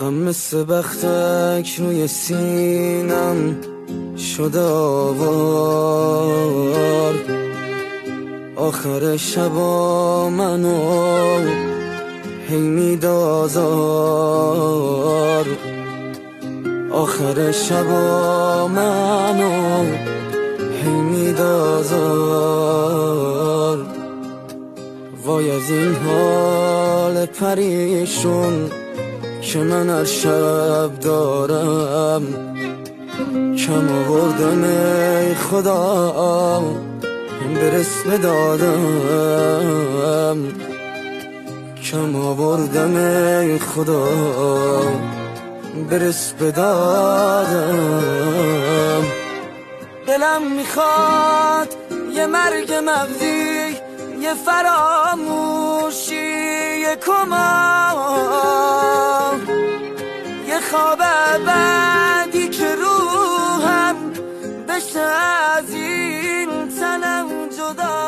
غم مثل بختک روی سینم شده آوار. آخر شبا منو هی میدازار. آخر شبا منو هی میدازار. وای از این حال پریشون که من هر شب دارم. کم آوردم ای خدا برس بدادم. کم آوردم ای خدا برس بدادم. دلم میخواد یه مرگ مغزی، یه فراموشی، یه کما، یه خواب بعدی که روحم بشه از این تنم جدا.